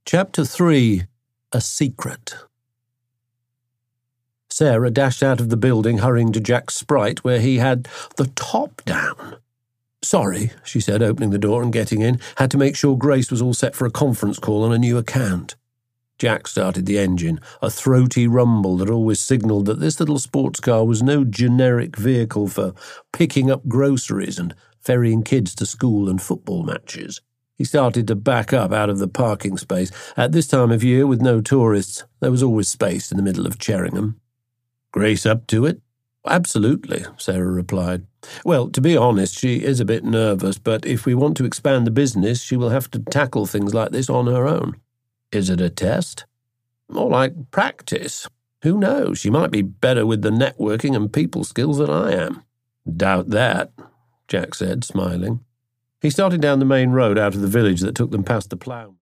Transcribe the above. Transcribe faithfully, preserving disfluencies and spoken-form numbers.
Chapter three. A Secret. Sarah dashed out of the building, hurrying to Jack's Sprite, where he had the top down. "Sorry," she said, opening the door and getting in. Had to make sure Grace was all set for a conference call on a new account. Jack started the engine, a throaty rumble that always signalled that this little sports car was no generic vehicle for picking up groceries and ferrying kids to school and football matches. He started to back up out of the parking space. At this time of year, with no tourists, there was always space in the middle of Cheringham. "Grace up to it?" "Absolutely," Sarah replied. "Well, to be honest, she is a bit nervous, but if we want to expand the business, she will have to tackle things like this on her own." "Is it a test?" "More like practice. Who knows? She might be better with the networking and people skills than I am." "Doubt that," Jack said, smiling. He started down the main road out of the village that took them past the plough.